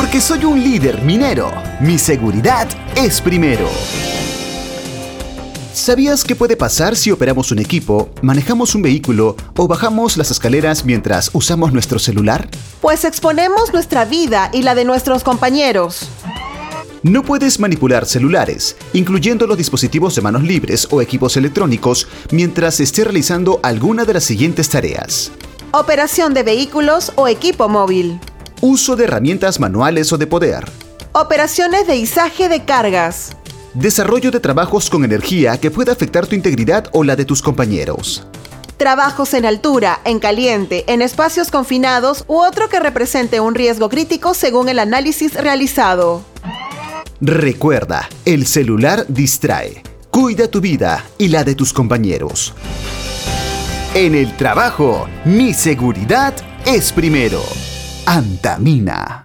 Porque soy un líder minero, mi seguridad es primero. ¿Sabías qué puede pasar si operamos un equipo, manejamos un vehículo o bajamos las escaleras mientras usamos nuestro celular? Pues exponemos nuestra vida y la de nuestros compañeros. No puedes manipular celulares, incluyendo los dispositivos de manos libres o equipos electrónicos, mientras esté realizando alguna de las siguientes tareas. Operación de vehículos o equipo móvil. Uso de herramientas manuales o de poder. Operaciones de izaje de cargas. Desarrollo de trabajos con energía que pueda afectar tu integridad o la de tus compañeros. Trabajos en altura, en caliente, en espacios confinados u otro que represente un riesgo crítico según el análisis realizado. Recuerda, el celular distrae. Cuida tu vida y la de tus compañeros. En el trabajo, mi seguridad es primero. Antamina.